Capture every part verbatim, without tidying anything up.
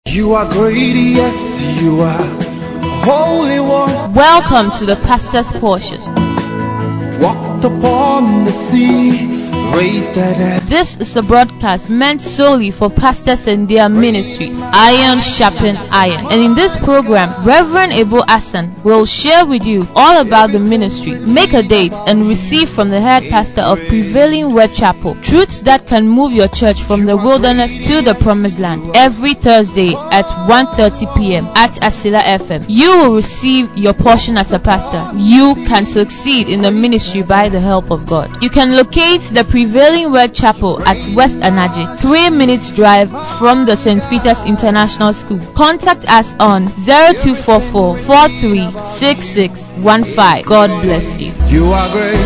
You are great, yes, you are holy one. Welcome to the Pastor's Portion. Walked upon the sea, raised the dead. This is a broadcast meant solely for pastors and their ministries. Iron sharpen iron. And in this program, Reverend Ebo Asan will share with you all about the ministry. Make a date and receive from the head pastor of Prevailing Word Chapel truths that can move your church from the wilderness to the promised land. Every Thursday at one thirty p.m. at Asila F M. You will receive your portion as a pastor. You can succeed in the ministry by the help of God. You can locate the Prevailing Word Chapel at West Anaje, three minutes drive from the Saint Peter's International School. Contact us on zero two four four, four three six six one five. God bless you. You are great.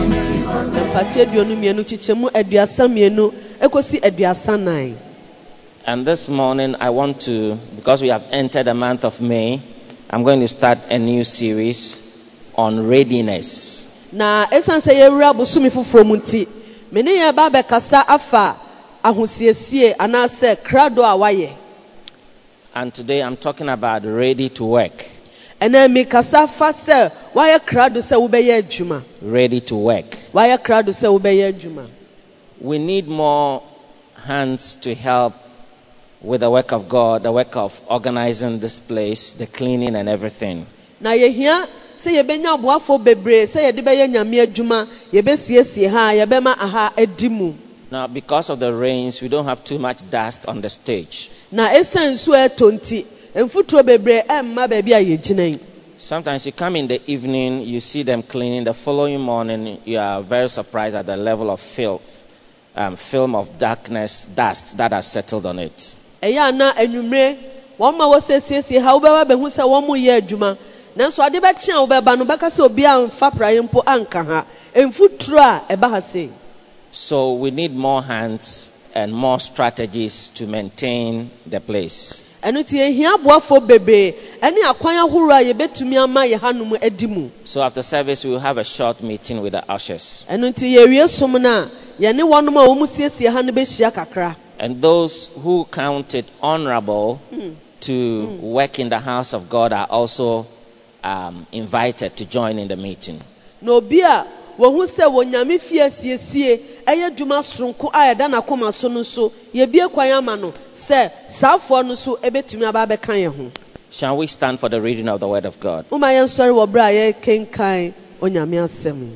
And this morning I want to, because we have entered the month of May, I'm going to start a new series on readiness. Na esanse yewura busumi foforo munti mene ye ba be kasa afa ahosiesie anase krado a waye. And today I'm talking about ready to work. Ena mi kasa fa se waye krado se wo be ye adwuma. Ready to work. Waye krado se wo be ye adwuma. We need more hands to help with the work of God, the work of organizing this place, the cleaning and everything. Na ye hia se ye benya boafo bebre se ye de be ye nyame adwuma ye be siesie ha ye be ma aha edimu. Now because of the rains we don't have too much dust on the stage. Na esan su etonti emfutro bebre emma ba bia ye ginan. Sometimes you come in the evening, you see them cleaning. The following morning you are very surprised at the level of filth, um, film of darkness, dust that has settled on it. Eya na enwumre won ma wo siesie ha wo be wa be hu se won mo ye adwuma. Nanso ade be chia wo be ba no beka se obi an fa praye mpo anka ha emfuturo a eba ha se. So we need more hands and more strategies to maintain the place. Enu ti ehia boafo bebre ene akwan ahoro a ye betumi ama ye hanum adimu. So after service we will have a short meeting with the ushers. Enu ti ye wie som na ye ne wonom a wo mu siesie ha no be hia kakra. And those who count it honorable mm. to mm. work in the house of God are also um, invited to join in the meeting. No bia wo hu se wo nyame fie siesie eye dwuma sonko ayeda na koma so no so ye bie kwan ama no se saafo no so ebetumi aba be kan ye ho. Shall we stand for the reading of the word of God? Uma ye sorry wo bra ye kenkan onyame asem.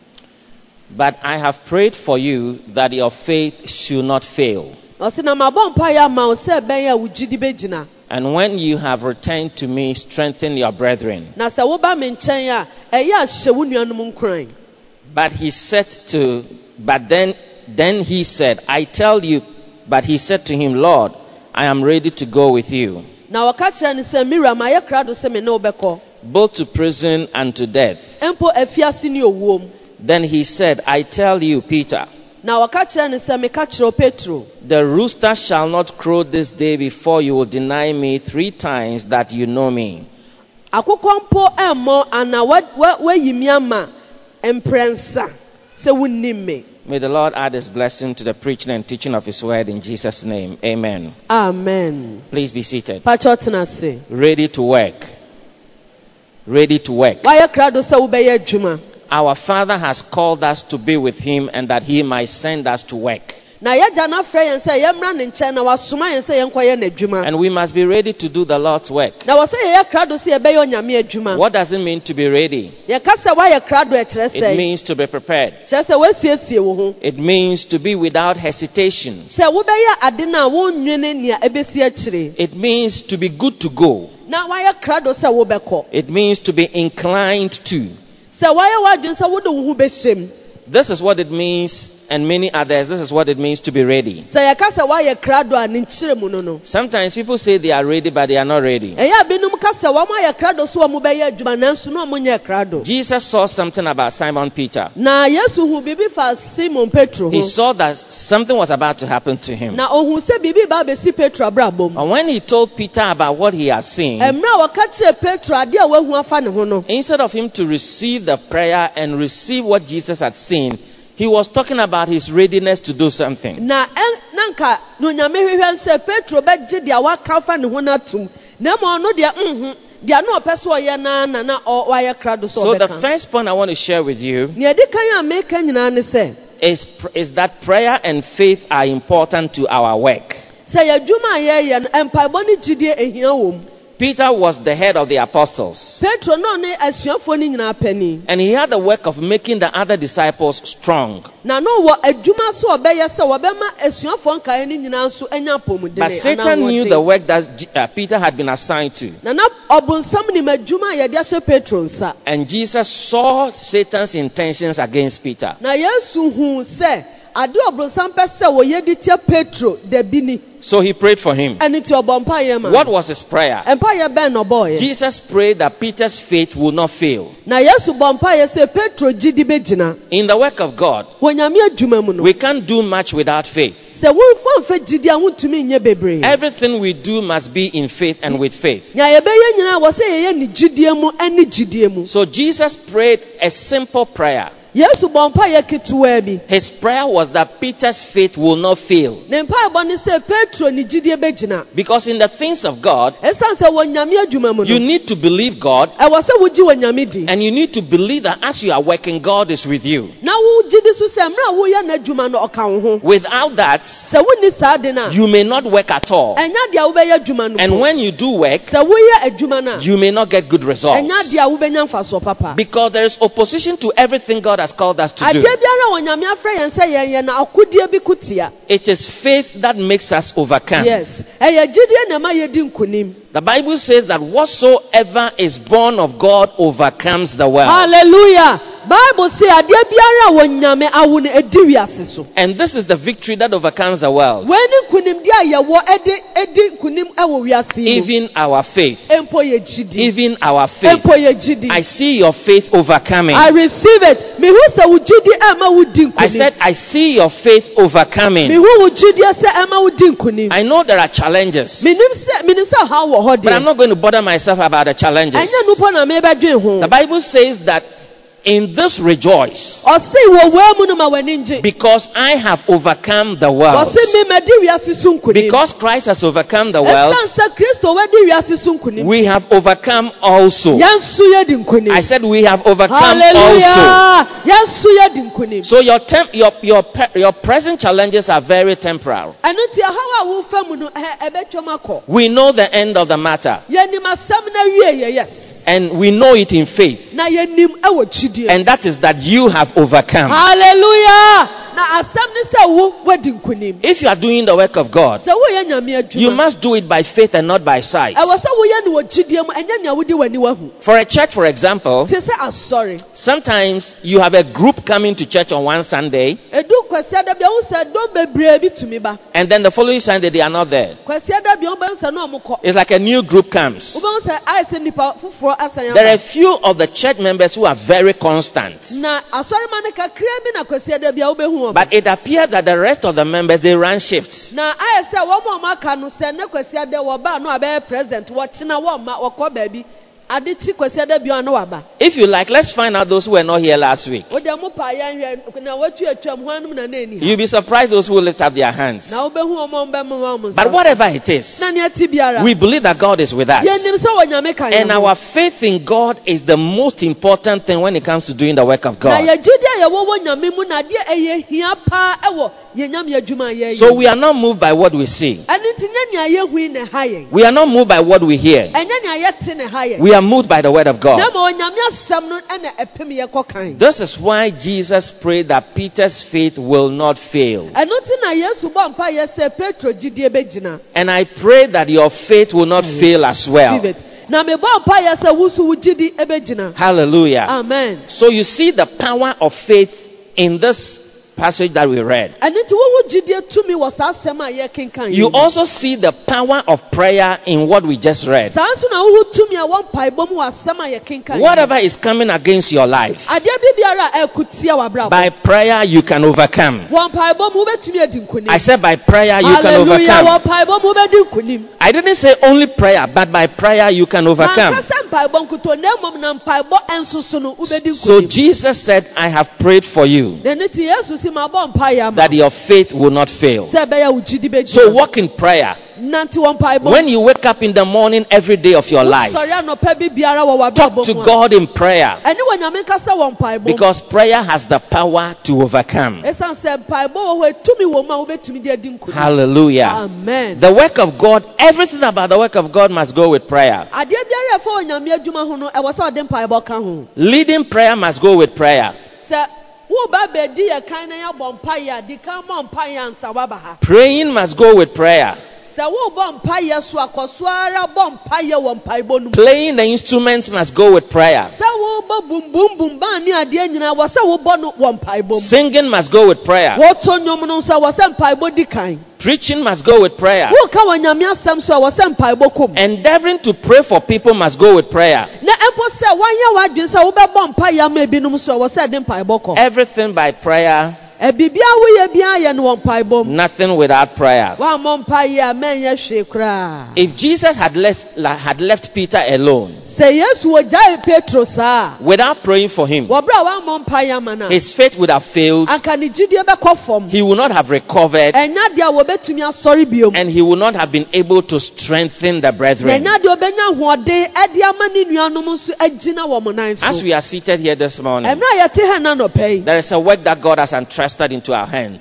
But I have prayed for you that your faith should not fail. And when you have returned to me, strengthen your brethren. But he said to, but then, then he said, I tell you, but he said to him, Lord, I am ready to go with you, both to prison and to death. Then he said, I tell you, Peter, the rooster shall not crow this day before you will deny me three times that you know me. May the Lord add his blessing to the preaching and teaching of his word in Jesus' name. Amen. Amen. Please be seated. Ready to work. Ready to work. Our Father has called us to be with him and that he might send us to work. And we must be ready to do the Lord's work. What does it mean to be ready? It means to be prepared. It means to be without hesitation. It means to be good to go. It means to be inclined to. This is what it means, and many others, this is what it means to be ready. Sometimes people say they are ready, but they are not ready. Jesus saw something about Simon Peter. He saw that something was about to happen to him. And when he told Peter about what he had seen, instead of him to receive the prayer and receive what Jesus had seen, he was talking about his readiness to do something. Na ɛn- na nka na onyame hwehwɛ sɛ Petro bɛgye deɛ waka fa ne ho no atom. Na mmom ɔno deɛ mhm deɛ na ɔpɛ sɛ ɔyɛ naa na na ɔ- wayɛ krado sɛ So the ɔbɛka. first point I want to share with you Nea ɛdi kan a meka nyinaa ne sɛ is, pr- is that prayer and faith are important to our work. sɛ yɛ adwuma a yɛyɛ no mpaebɔ ne gyidie ehia wɔ mu. Peter was the head of the apostles, Petro na ɔne asuafoɔ no nyinaa panin. and he had the work of making the other disciples strong. Na no wɔ adwuma so a ɔbɛyɛ sɛ wɔbɛma asuafoɔ nkae no nyinaa nso anya apɔmuden. But Satan knew the work that J- uh, Peter had been assigned to. Na na ɔbonsam nim adwuma a yɛde ahyɛ Petro nsa. And Jesus saw Satan's intentions against Peter. Na Yesu hu sɛ ade ɔbonsam pɛ sɛ wɔyɛ de tia Petro dabi ni. So he prayed for him. Ɛne ti ɔbɔ mpaeɛ ma. What was his prayer? Mpaeɛ bɛn na ɔbɔɔyɛ. Jesus prayed that Peter's faith will not fail. Na Yesu bɔ mpaeɛ sɛ Petro gyidi bɛgyina. In the work of God, Wɔ Nyame adwuma mu no. we can't do much without faith. Sɛ womfa mfa gyidi a wontumi nyɛ bebree. Everything we do must be in faith and with faith. Nea yɛbɛyɛ nyinaa wɔ sɛ yɛyɛ ne gyidie mu ɛne gyidie mu. So Jesus prayed a simple prayer. Yesu bɔ mpaeɛ ketewaa bi. His prayer was that Peter's faith will not fail. Ne mpaebɔ ne sɛ Petro ne gyidie bɛgyina. Because in the things of God, Ɛsiane sɛ wɔ Nyame adwuma mu you no. need to believe God, Ɛwɔ sɛ wogye wɔ Nyame di. and you need to believe that as you are working, God is with you. Na wo gyidi so sɛ mmerɛ a woyɛ n'adwuma no ɔka wo ho. Without that, Sɛ wonni saa de no a, you may not work at all. ɛnyɛ deɛ a wobɛyɛ adwuma no And po. when you do work, Sɛ woyɛ adwuma no a, you may not get good results. ɛnyɛ deɛ a wobɛnya mfasoɔ papa. Because there is opposition to everything God has called us to Adeɛ do. biara wɔ Nyame afrɛ yɛn sɛ yɛnyɛ na akodie bi ko tia. It is faith that makes us overcome. Yes. Ɛyɛ gyidie na ɛma yɛdi nkonim. The Bible says that whatsoever is born of God overcomes the world. Hallelujah. Bible say adeɛ biara wɔ Nyame awo no edi wiase so. And this is the victory that overcomes the world. Wei ne nkonimdi a yɛwɔ ɛde ɛdi nkonim ɛwɔ wiase yi mu. Even our faith. Empo yɛ gyidi. Even our faith. Empo yɛ gyidi. I see your faith overcoming. I receive it. Mihu sɛ wo gyidi ɛma wo di nkonim. I said, I see your faith overcoming. Mihu wo gyidi sɛ ɛma wo di nkonim. I know there are challenges, Minim sɛ minim sɛ ɔhaw wɔ hɔ but I'm deɛ. not going to bother myself about the challenges. Ɛnyɛ nupo na mebɛdwen ho. The Bible says that in this rejoice, Ɔse wɔ wɔ mu no ma w'ani ngye. because I have overcome the world. Ɔse mi mɛdi wiase so nkonim. Because Christ has overcome the world, Ɛsan sɛ Kristo wɛdi wiase so nkonim. we have overcome also. Yɛn nso yɛdi nkonim. I said we have overcome also. Hallelujah. Yɛn nso yɛdi nkonim. So your temp, your your pe- your present challenges are very temporal. Ɛno nti ɛhaw a wofa mu no ɛ- ɛbɛtwam akɔ. We know the end of the matter, Yɛnim asɛm na wie yɛ yes. and we know it in faith, Na yɛnim ɛwɔ gyidie. and that is that you have overcome. Hallelujah. Na asɛm ne sɛ wo wadi nkonim. If you are doing the work of God, Sɛ woyɛ Nyame adwuma. you must do it by faith and not by sight. Ɛwɔ sɛ woyɛ no wɔ gyidie mu ɛnyɛ nea wodi w'ani wahu. For a church, for example, Te sɛ asɔre. sometimes you have a group coming to church on one Sunday, Edu kwasi ada bia wo sɛ dɔm bebree bi tumi ba. and then the following Sunday they are not there. Kwasi ada bia wo bɛn sɛ no ɔmo kɔ. It's like a new group comes. Wo bɛn sɛ ayɛ sɛ nipa foforɔ asan There are a aba. few of the church members who are very constant, Na asɔre ma ne kakra bi na kwasi ada bia wo bɛhu ɔmo. but it appears that the rest of the members they run shifts. Na ayɛ sɛ wɔn a wɔn aka no sɛ ne kwasi ada wɔ ba no abɛyɛ present wɔkyena wɔn ma wɔkɔ baabi. Ade kyi kwasi ada bia no waba. If you like, let's find out those who were not here last week. Wo de mo pa yɛn hwɛ na watu atwam ho anum na na ani. You'll be surprised those who will lift up their hands. Na wo bɛhu ɔmo bɛmo wɔn mo. But whatever it is, Na ne ati biara. we believe that God is with Yɛnim us. sɛ wɔ Nyame ka And yɛn ho. our faith in God is the most important thing when it comes to doing the work of Na God. yɛ gyidi a yɛwɔ wɔ Nyame mu na adeɛ ɛyɛ hia paa ɛwɔ yɛn Nyame adwuma a yɛyɛ. So we are not moved by what we see. Ɛno nti nyɛ nea yɛhu yi na ɛha yɛn. We are not moved by what we hear. Ɛnyɛ nea yɛte na ɛha yɛn. We are moved by the word of Na God. ma Onyame asɛm no ɛna ɛpem yɛ kɔkan. This is why Jesus prayed that Peter's faith will not fail. Ɛno nti na Yesu bɔ mpa yɛ sɛ Petro gyidie bɛgyina. And I pray that your faith will not fail as well. Receive it. Na me bɔ mpa yɛ sɛ wusu wo gyidi ɛbɛgyina. Hallelujah. Amen. So you see the power of faith in this passage that we read. Ɛno nti wo wo gyidie tumi wɔ saa asɛm a yɛkenkan You yi. also see the power of prayer in what we just read. Saa nso na wo wo tumi a wɔn mpaebɔ mu wɔ asɛm a yɛkenkan yi. Whatever is coming against your life, Adeɛ bi biara a ɛko tia w'abrabɔ. by prayer you can overcome. Wɔn mpaebɔ mu wobɛtumi adi nkonim. I said by prayer you can Hallelujah. overcome. Wɔn mpaebɔ mu wobɛdi nkonim. I didn't say only prayer, but by prayer you can overcome. Nankasa So Jesus said, I have prayed for you that your faith will not fail. So walk in prayer. When you wake up in the morning every day of your life, talk to God in prayer, because prayer has the power to overcome. Hallelujah. Amen. The work of God, everything about the work of God must go with prayer. Leading prayer must go with prayer. Praying must go with prayer. Playing the instruments must go with prayer. Singing must go with prayer. Preaching must go with prayer. Endeavoring to pray for people must go with prayer. Everything by prayer, nothing without prayer. If Jesus had left, had left Peter alone without praying for him, his faith would have failed. He would not have recovered, and he would not have been able to strengthen the brethren. As we are seated here this morning, there is a work that God has entrusted into our hands.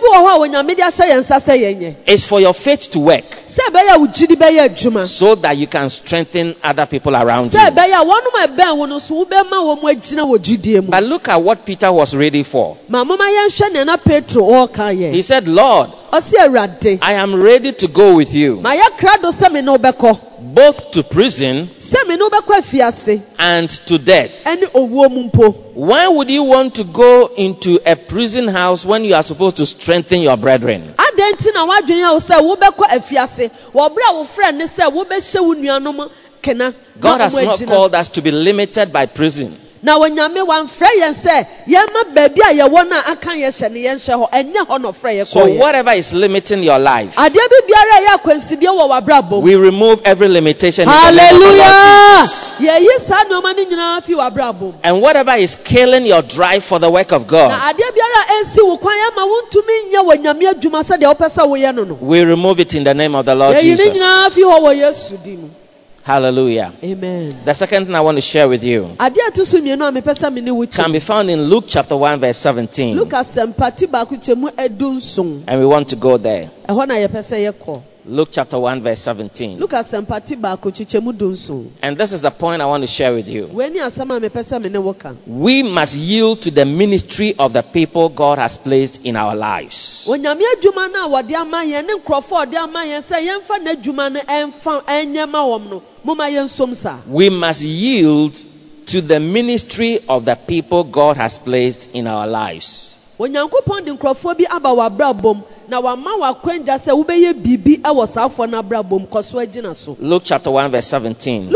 It's for your faith to work, so that you can strengthen other people around you. But look at what Peter was ready for. He said, Lord, I am ready to go with you, both to prison and to death. Why would you want to go into a prison house when you are supposed to strengthen your brethren? God has not called us to be limited by prison. So whatever is limiting your life, we remove every limitation. Hallelujah. And whatever is killing your drive for the work of God, we remove it in the name of the Lord Jesus. Hallelujah. Amen. The second thing I want to share with you can be found in Luke chapter one verse seventeen. And we want to go there. Luke chapter one verse seventeen. And this is the point I want to share with you. We must yield to the ministry of the people God has placed in our lives. We must yield to the ministry of the people God has placed in our lives. Luke chapter one verse seventeen.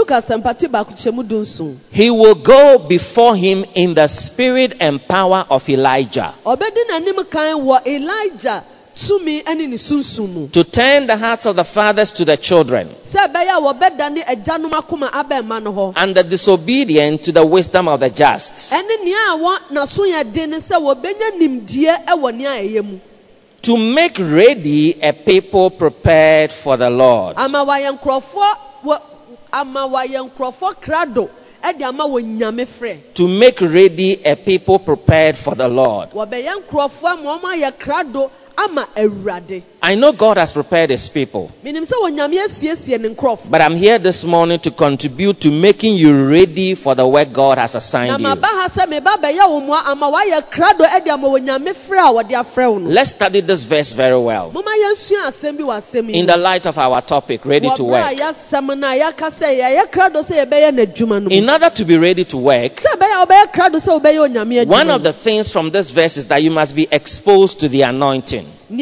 He will go before him in the spirit and power of Elijah, to turn the hearts of the fathers to the children, and the disobedient to the wisdom of the just, to make ready a people prepared for the Lord. To make ready a people prepared for the Lord. I know God has prepared his people, but I'm here this morning to contribute to making you ready for the work God has assigned you. Let's study this verse very well in the light of our topic, ready to work. In order to be ready to work, one of the things from this verse is that you must be exposed to the anointing.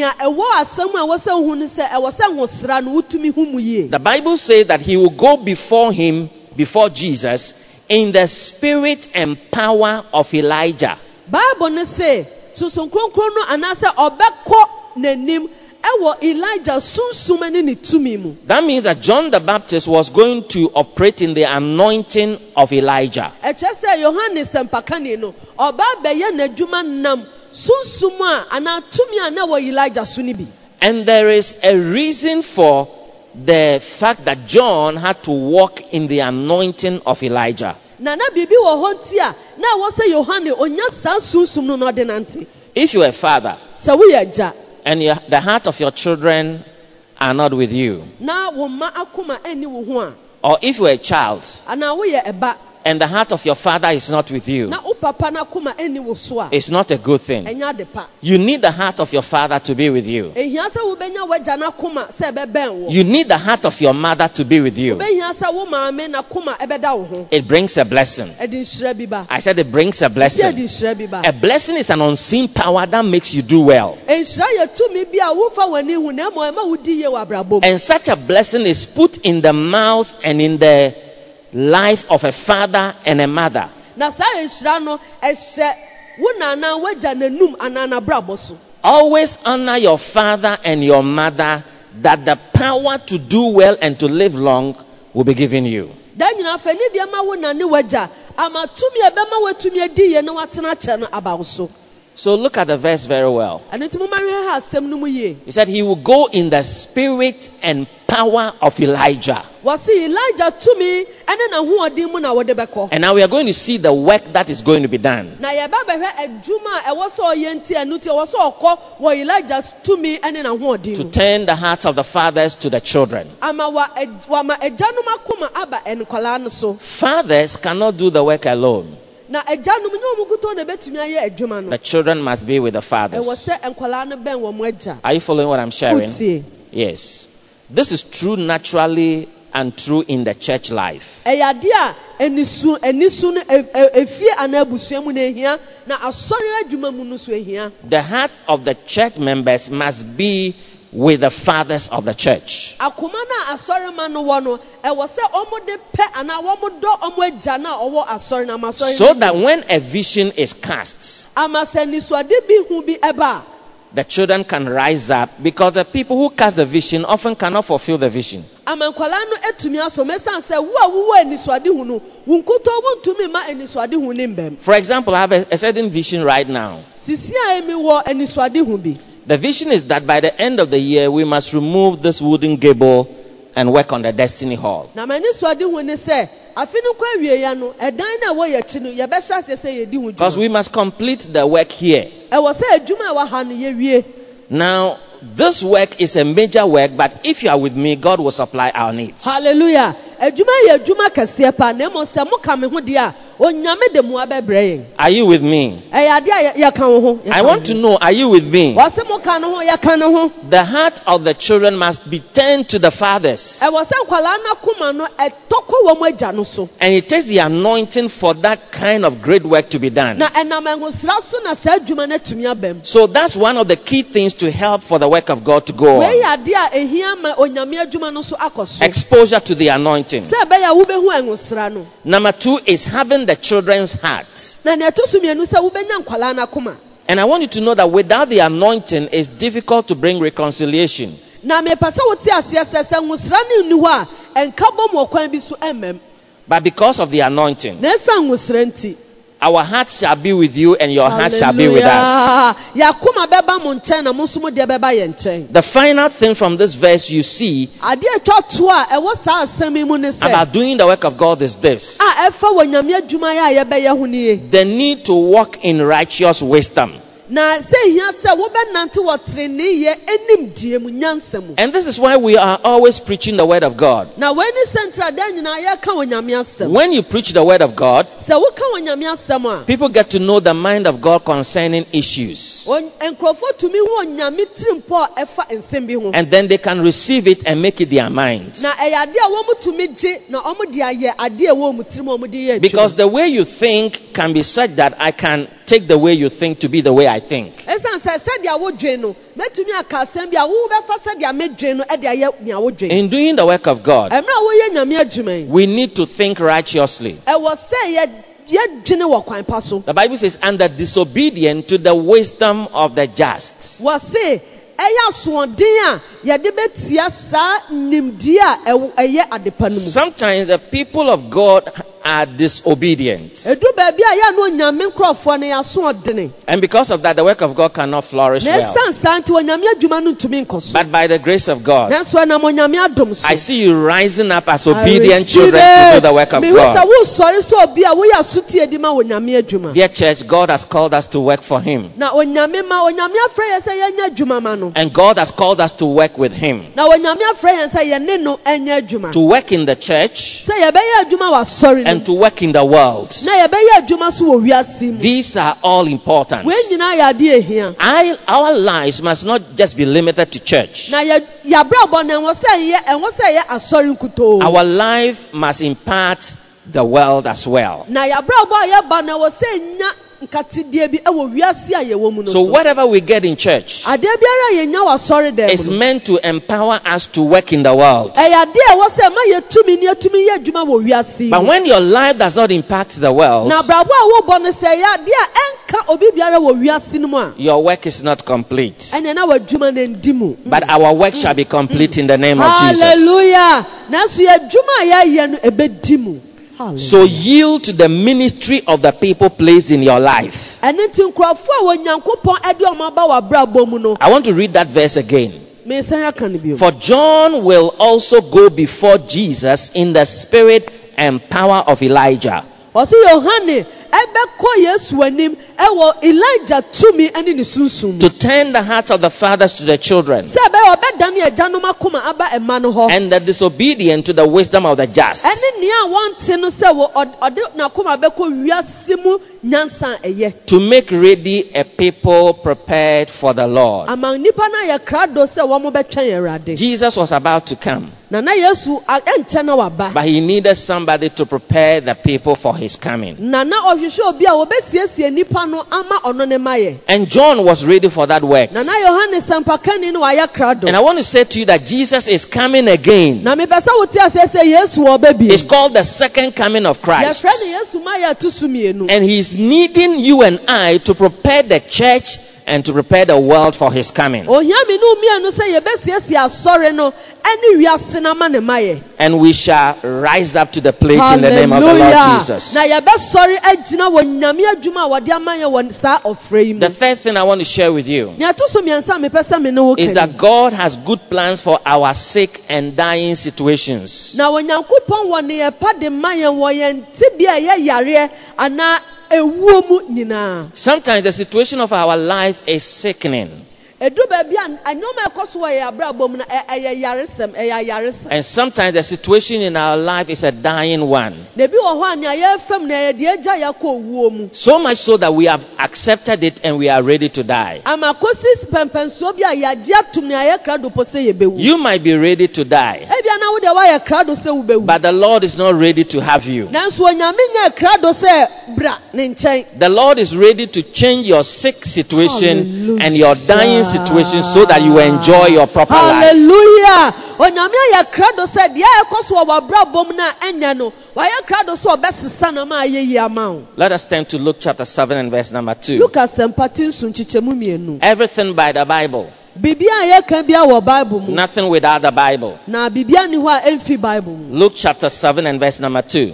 The Bible says that he will go before him, before Jesus, in the spirit and power of Elijah. That means that John the Baptist was going to operate in the anointing of Elijah. And there is a reason for the fact that John had to walk in the anointing of Elijah. If you are a father and you, the heart of your children are not with you, or if you are a child and the heart of your father is not with you, it's not a good thing. You need the heart of your father to be with you. You need the heart of your mother to be with you. It brings a blessing. I said it brings a blessing. A blessing is an unseen power that makes you do well. And such a blessing is put in the mouth and in the life of a father and a mother. Always honor your father and your mother, that the power to do well and to live long will be given you. So look at the verse very well. He said he will go in the spirit and power of Elijah. And now we are going to see the work that is going to be done. To turn the hearts of the fathers to the children. Fathers cannot do the work alone. The children must be with the fathers. Are you following what I'm sharing? Yes. This is true naturally and true in the church life. The heart of the church members must be with the fathers of the church. So that when a vision is cast, the children can rise up, because the people who cast the vision often cannot fulfill the vision. For example, I have a, a certain vision right now. The vision is that by the end of the year, we must remove this wooden gable and work on the Destiny Hall. Because we must complete the work here. Now, this work is a major work, but if you are with me, God will supply our needs. Hallelujah. Are you with me? I want to know, are you with me? The heart of the children must be turned to the fathers. And it takes the anointing for that kind of great work to be done. So that's one of the key things to help for the work of God to go on. Exposure to the anointing. Number two is having the children's heart. And I want you to know that without the anointing, it's difficult to bring reconciliation. But because of the anointing, our hearts shall be with you and your heart shall be with us. The final thing from this verse you see about doing the work of God is this: the need to walk in righteous wisdom. And this is why we are always preaching the word of God. When you preach the word of God, people get to know the mind of God concerning issues. And then they can receive it and make it their mind. Because the way you think can be such that I can take the way you think to be the way I think. In doing the work of God, we need to think righteously. The Bible says, and the disobedient to the wisdom of the just. Sometimes the people of God are disobedient. And because of that, the work of God cannot flourish well. But by the grace of God, I see you rising up as obedient children to do the work of God. Dear church, God has called us to work for Him. And God has called us to work with Him. To work in the church and to work in the world. These are all important. I, our lives must not just be limited to church. Our life must impact the world as well. So whatever we get in church is meant to empower us to work in the world. But when your life does not impact the world, your work is not complete. But our work shall be complete in the name of Jesus. So yield to the ministry of the people placed in your life. I want to read that verse again. For John will also go before Jesus in the spirit and power of Elijah, to turn the hearts of the fathers to the children, and the disobedient to the wisdom of the just, to make ready a people prepared for the Lord. Jesus was about to come, but he needed somebody to prepare the people for his coming. And John was ready for that work. And I want to say to you that Jesus is coming again. It's called the second coming of Christ. And he's needing you and I to prepare the church and to prepare the world for his coming. And we shall rise up to the plate. Hallelujah. In the name of the Lord Jesus. The third thing I want to share with you is that God has good plans for our sick and dying situations. Sometimes the situation of our life is sickening. And sometimes the situation in our life is a dying one. So much so that we have accepted it and we are ready to die. You might be ready to die, but the Lord is not ready to have you. The Lord is ready to change your sick situation. Hallelujah. And your dying situation so that you enjoy your proper Hallelujah. Life. Let us turn to Luke chapter seven and verse number two. Everything by the Bible. Nothing without the Bible. Luke chapter seven and verse number two.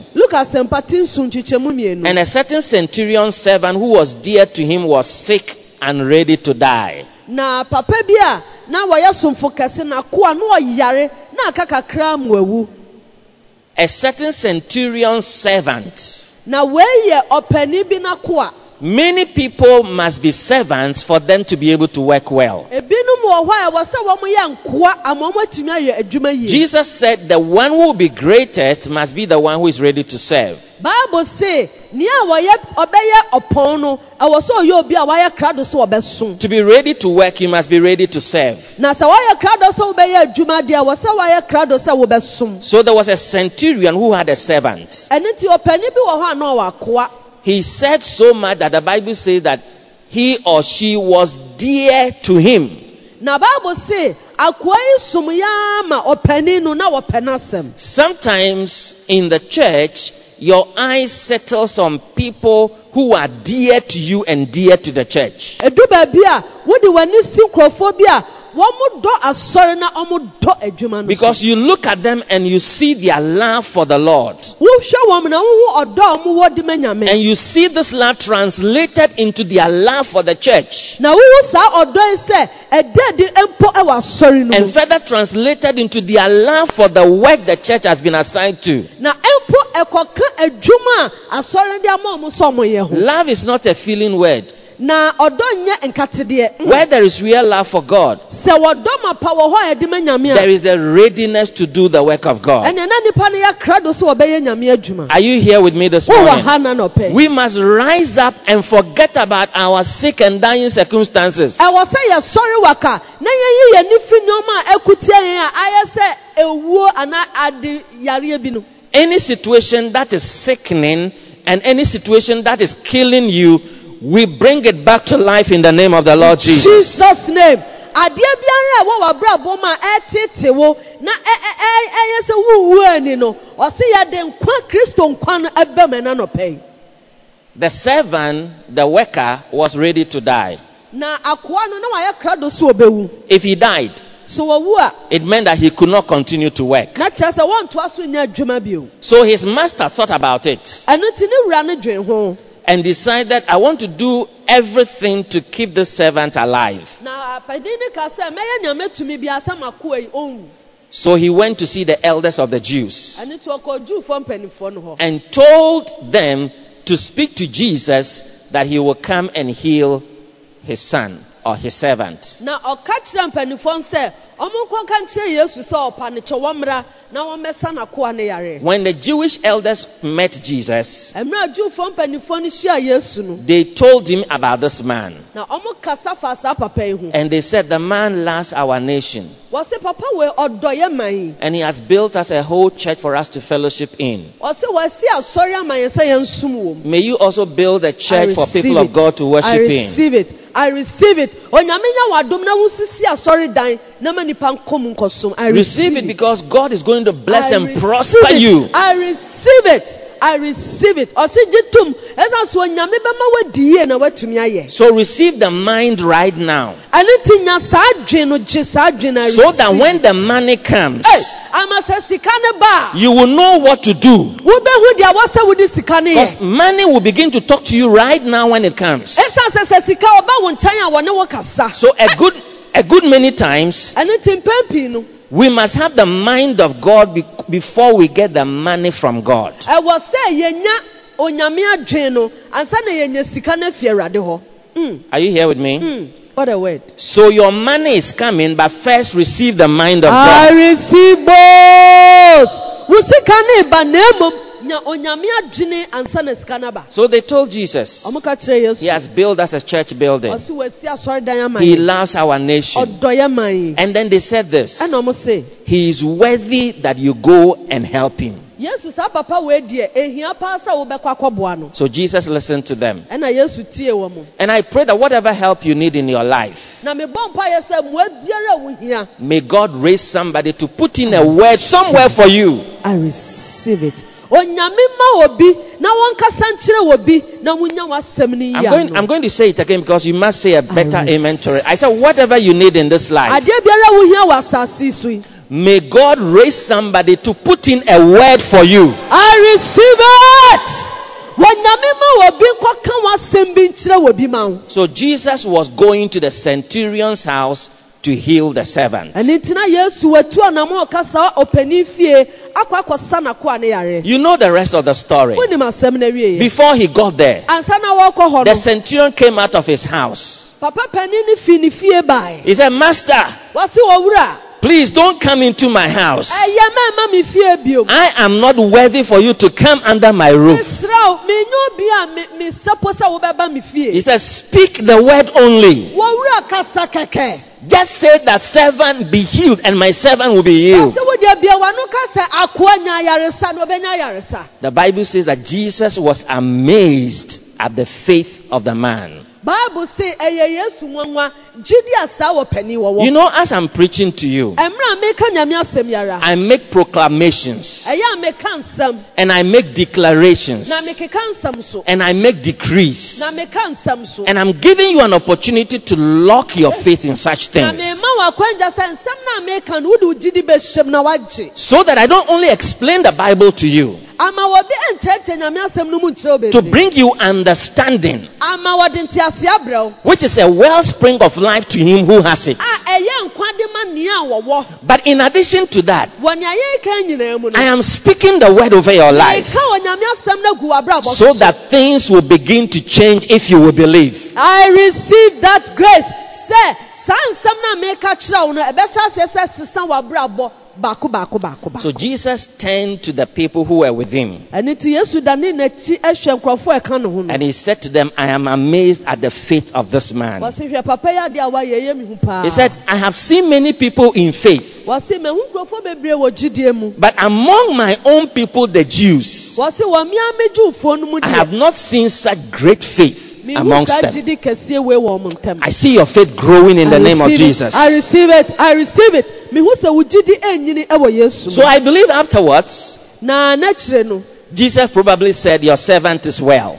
And a certain centurion servant who was dear to him was sick and ready to die. Na papa bia na waya somfo kese na koa no yare na akakakra mwawu. A certain centurion servant. Na weye opani bi na koa. Many people must be servants for them to be able to work well. Jesus said the one who will be greatest must be the one who is ready to serve. Bible say, to be ready to work, you must be ready to serve. So there was a centurion who had a servant. He said so much that the Bible says that he or she was dear to him. Sometimes in the church, your eyes settles on people who are dear to you and dear to the church. Because you look at them and you see their love for the Lord. And you see this love translated into their love for the church. And further translated into their love for the work the church has been assigned to. Love is not a feeling word. Where there is real love for God, there is the readiness to do the work of God. Are you here with me this morning? We must rise up and forget about our sick and dying circumstances. Any situation that is sickening and any situation that is killing you, we bring it back to life in the name of the Lord Jesus. Jesus' name. The servant, the worker, was ready to die. If he died, it meant that he could not continue to work. So his master thought about it and decided, I want to do everything to keep the servant alive. So he went to see the elders of the Jews and told them to speak to Jesus that he will come and heal his son or his servant. When the Jewish elders met Jesus, they told him about this man. And they said, the man loves our nation. And he has built us a whole church for us to fellowship in. May you also build a church for people of God to worship in. I receive it. I receive it. Receive it because God is going to bless and prosper you. I receive it. I receive it. So receive the mind right now. So that when the money comes, you will know what to do. Because money will begin to talk to you right now when it comes. So a good a good many times, we must have the mind of God be- before we get the money from God. Mm. Are you here with me? Mm. What a word. So your money is coming, but first receive the mind of God. I receive both. So they told Jesus, he has built us a church building. He loves our nation. And then they said this, he is worthy that you go and help him. So Jesus listened to them. And I pray that whatever help you need in your life, may God raise somebody to put in a word somewhere for you. I receive it. I'm going, I'm going to say it again because you must say a better amen to it. I said, whatever you need in this life, may God raise somebody to put in a word for you. I receive it. So Jesus was going to the centurion's house to heal the servant. You know the rest of the story. Before he got there, the centurion came out of his house. He said, Master, please don't come into my house. I am not worthy for you to come under my roof. He says, speak the word only. Just say that servant be healed and my servant will be healed. The Bible says that Jesus was amazed at the faith of the man. Bible say you know, as I'm preaching to you, I make proclamations and I make declarations and I make decrees, and I'm giving you an opportunity to lock your faith in such things, so that I don't only explain the Bible to you to bring you understanding, which is a wellspring of life to him who has it. But in addition to that, I am speaking the word over your life, so that things will begin to change if you will believe. I receive that grace. So Jesus turned to the people who were with him, and he said to them, I am amazed at the faith of this man. He said, I have seen many people in faith, but among my own people, the Jews, I have not seen such great faith amongst them. I see your faith growing in the name of Jesus. I receive it. I receive it. So I believe afterwards, Jesus probably said, your servant is well.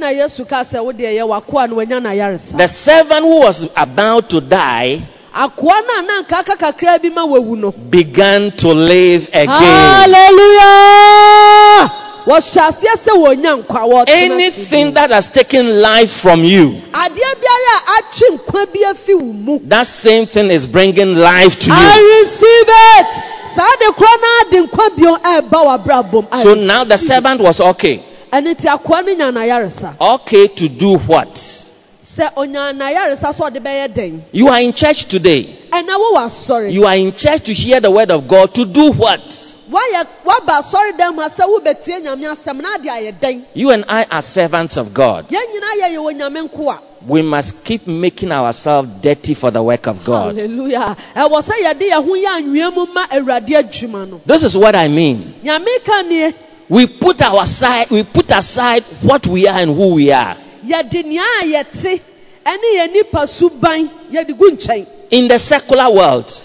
The servant who was about to die began to live again. Hallelujah! Anything that has taken life from you, that same thing is bringing life to you. I receive it. So now the servant was okay. Okay to do what? You are in church today. You are in church to hear the word of God. To do what? You and I are servants of God. We must keep making ourselves dirty for the work of God. Hallelujah. This is what I mean. We put our aside, we put aside what we are and who we are. In the secular world.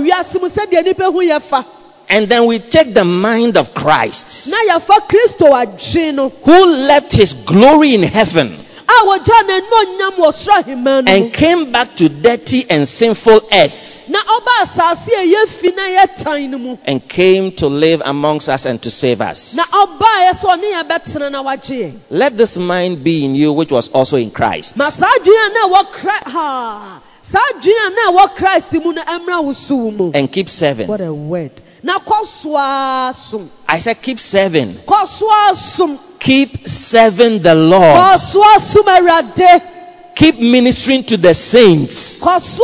And then we take the mind of Christ, who left his glory in heaven and came back to dirty and sinful earth, and came to live amongst us and to save us. Let this mind be in you, which was also in Christ. And keep serving. What a word. I said keep serving. Keep serving the Lord. Keep ministering to the saints.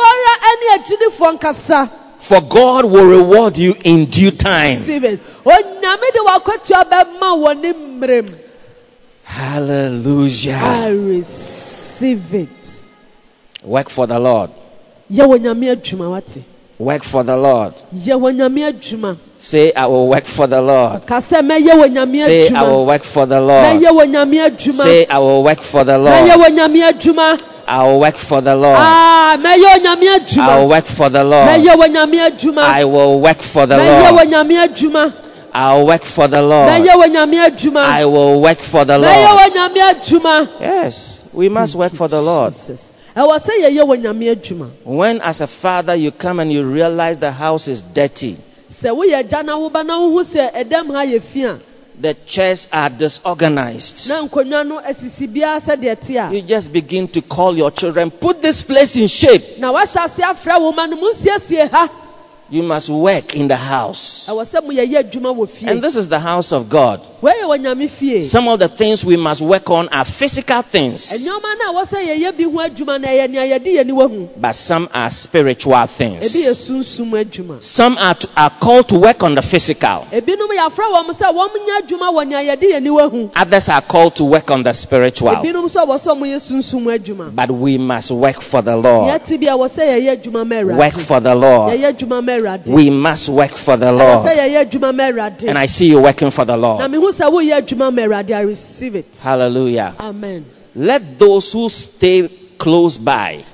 For God will reward you in due time. Hallelujah. I receive it. Work for the Lord. Work for the Lord. Say, I will work for the Lord. Say, I will work for the Lord. Say, I will work for the Lord. I will work for the Lord. I will work for the Lord. I will work for the Lord. I'll work for the Lord. I will work for the Lord. Yes, we must work for the Lord. When as a father you come and you realize the house is dirty, the chairs are disorganized, you just begin to call your children, put this place in shape. You must work in the house. And this is the house of God. Some of the things we must work on are physical things, but some are spiritual things. Some are, to, are called to work on the physical. Others are called to work on the spiritual. But we must work for the Lord. Work for the Lord. We must work for the Lord. And I see you working for the Lord. I receive it. Hallelujah. Amen. Let those who stay close by.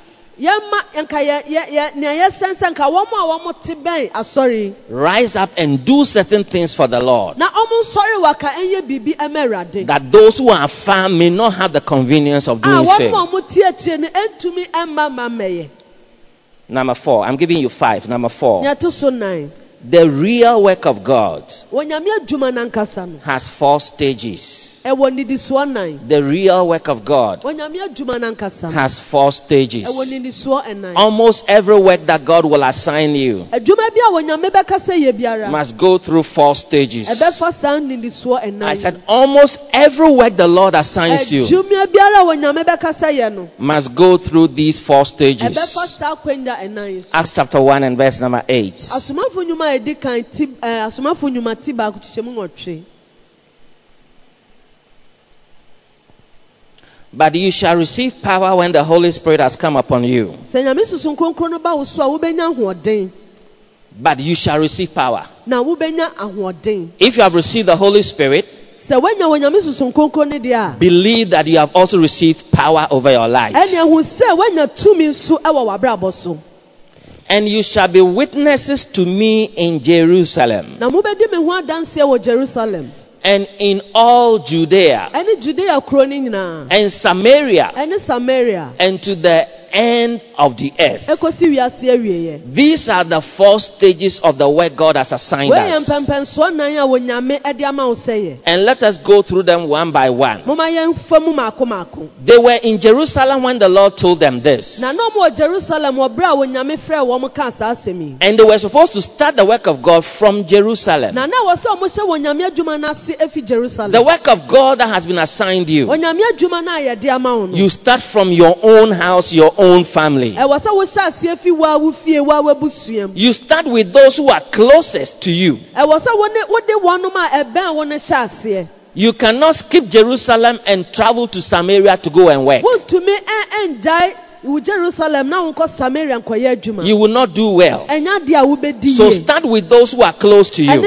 Rise up and do certain things for the Lord, that those who are far may not have the convenience of doing so. Number four. I'm giving you five. Number four. The real work of God has four stages. The real work of God has four stages. Almost every work that God will assign you must go through four stages. I said almost every work the Lord assigns you must go through these four stages. Acts chapter one and verse number eight. But you shall receive power when the Holy Spirit has come upon you. But you shall receive power. If you have received the Holy Spirit, believe that you have also received power over your life. And you shall be witnesses to me in Jerusalem, and in all Judea, and Samaria, and to the end of the earth. These are the four stages of the work God has assigned us. And let us go through them one by one. They were in Jerusalem when the Lord told them this. And they were supposed to start the work of God from Jerusalem. The work of God that has been assigned you, you start from your own house, your own family. You start with those who are closest to you. You cannot skip Jerusalem and travel to Samaria to go and work. You will not do well. So start with those who are close to you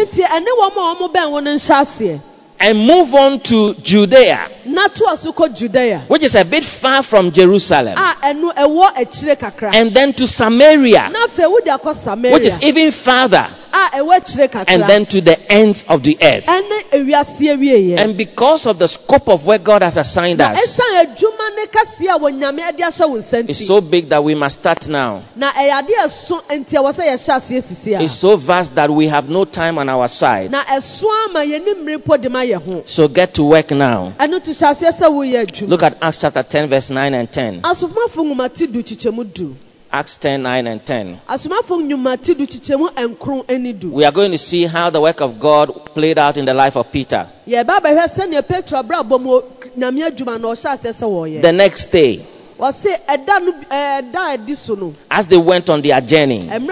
and move on to Judea, which is a bit far from Jerusalem, and then to Samaria, which is even farther, and then to the ends of the earth. And because of the scope of where God has assigned us, it's so big that we must start now. It's so vast that we have no time on our side. So get to work now. Look at Acts chapter ten verse nine and ten. Acts ten, nine and ten. We are going to see how the work of God played out in the life of Peter. The next day, as they went on their journey and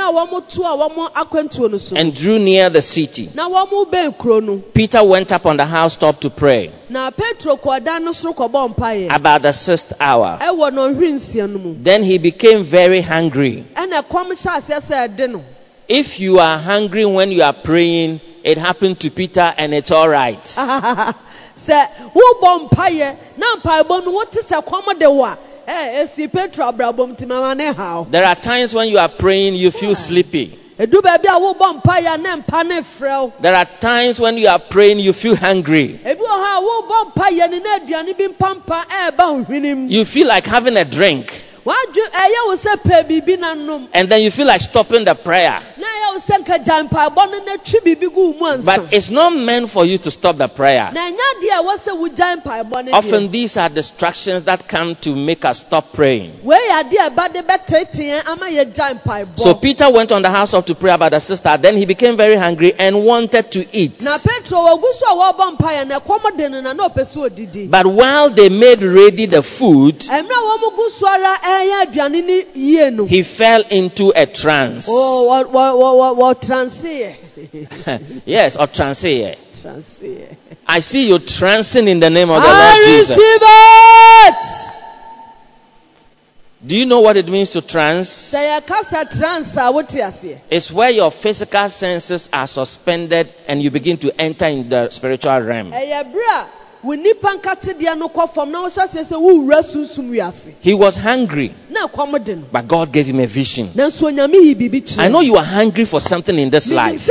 drew near the city, Peter went up on the housetop to pray about the sixth hour. Then he became very hungry. If you are hungry when you are praying, it happened to Peter and it's all right. There are times when you are praying, you feel sleepy. There are times when you are praying, you feel hungry. You feel like having a drink. And then you feel like stopping the prayer. But it's not meant for you to stop the prayer. Often these are distractions that come to make us stop praying. So Peter went on the housetop to pray about the sister. Then he became very hungry and wanted to eat. But while they made ready the food, he fell into a trance. Yes, or trance. I see you trancing in the name of the Lord Jesus. Do you know what it means to trance? It's where your physical senses are suspended and you begin to enter in the spiritual realm. He was hungry, but God gave him a vision. I know you are hungry for something in this life.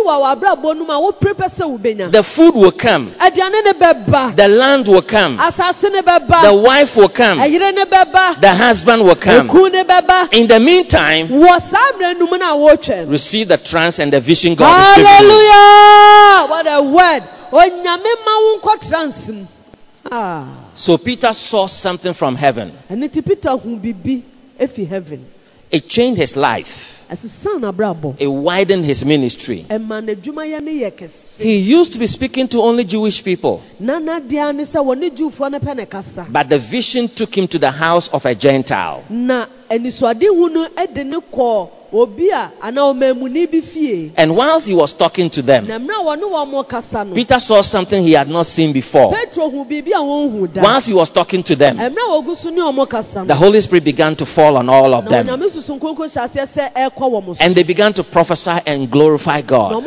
The food will come, the land will come, the wife will come, the husband will come. In the meantime, receive the trance and the vision God is giving you. Hallelujah! What a word! So Peter saw something from heaven. It changed his life. It widened his ministry. He used to be speaking to only Jewish people, but the vision took him to the house of a Gentile. And whilst he was talking to them, Peter saw something he had not seen before. Whilst he was talking to them, the Holy Spirit began to fall on all of them, and they began to prophesy and glorify God.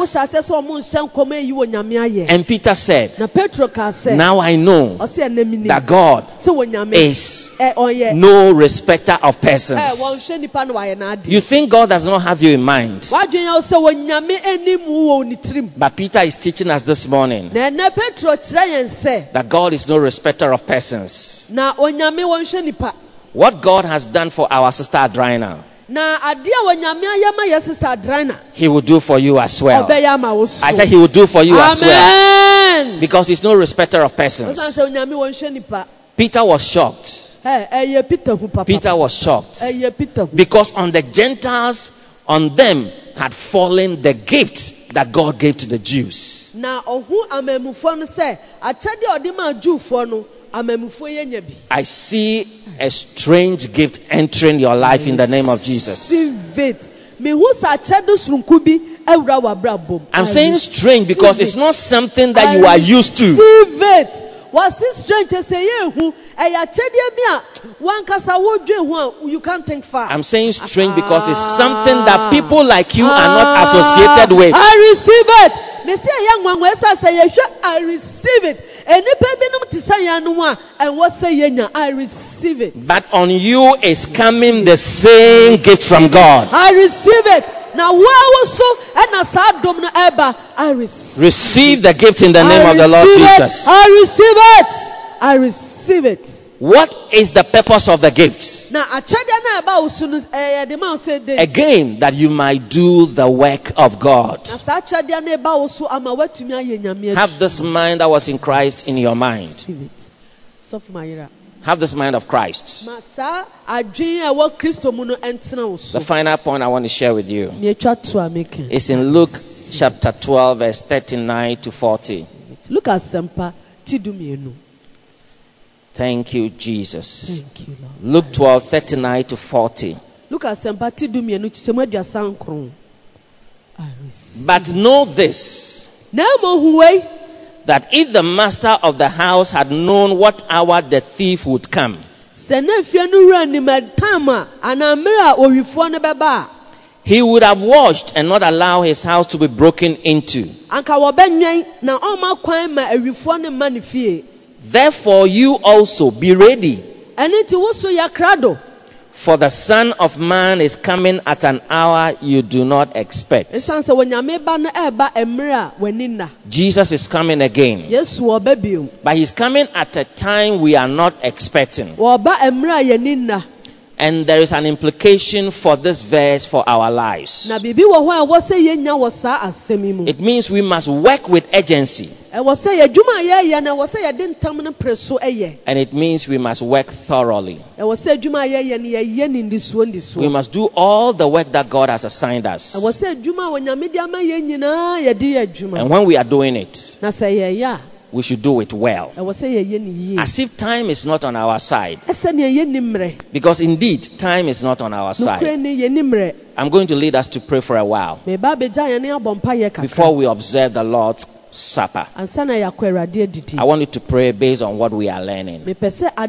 And Peter said, now I know that God is no respecter of persons. You think God does not have you in mind, but Peter is teaching us this morning that God is no respecter of persons. What God has done for our sister Adrina, He will do for you as well. I said He will do for you as well, because He's no respecter of persons. Peter was shocked. Peter was shocked because on the Gentiles, on them had fallen the gifts that God gave to the Jews. I see a strange gift entering your life in the name of Jesus. I'm saying strange because it's not something that you are used to. Was it strange to say you can't think far? I'm saying strange because it's something that people like you are not associated with. I receive it. They say young one was say I receive it. And what say I receive it. But on you is coming the same gift from God. I receive it. Now where also and as I receive receive the gift in the name of the Lord Jesus. I receive it. I receive it. What is the purpose of the gifts? Again, that you might do the work of God. Have this mind that was in Christ in your mind. Have this mind of Christ. The final point I want to share with you is in Luke chapter twelve, verse thirty-nine to forty. Look at Sempa Tidumenu. Thank you, Jesus. Thank you, Lord. Luke twelve, thirty-nine to forty. Look at Sempa Tidumenu. But know this, that if the master of the house had known what hour the thief would come, he would have watched and not allow his house to be broken into. Therefore you also be ready, for the Son of Man is coming at an hour you do not expect. Jesus is coming again, but He's coming at a time we are not expecting. And there is an implication for this verse for our lives. It means we must work with urgency. And it means we must work thoroughly. We must do all the work that God has assigned us. And when we are doing it, we should do it well, as if time is not on our side. Because indeed, time is not on our side. I'm going to lead us to pray for a while before we observe the Lord's Supper. I want you to pray based on what we are learning. You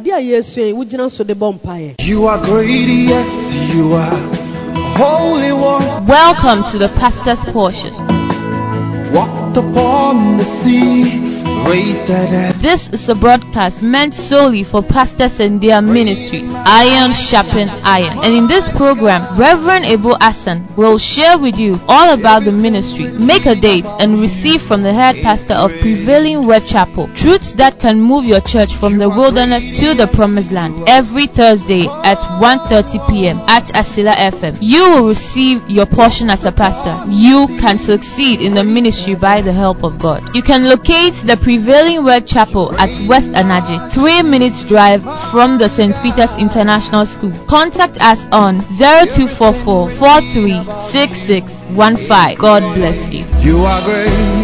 are great, yes, you are holy one. Welcome to the pastor's portion. Walked upon the sea. wasted. This is a broadcast meant solely for pastors and their ministries. Iron sharpen iron. And in this program, Reverend Ebo Asan will share with you all about the ministry. Make a date and receive from the head pastor of Prevailing Word Chapel truths that can move your church from the wilderness to the promised land every Thursday at one thirty p.m. at Asila F M. You will receive your portion as a pastor. You can succeed in the ministry by the help of God. You can locate the Prevailing Word Chapel at West Anaje, three minutes drive from the Saint Peter's International School. Contact us on zero two four four, four three six six one five. God bless you. You are great.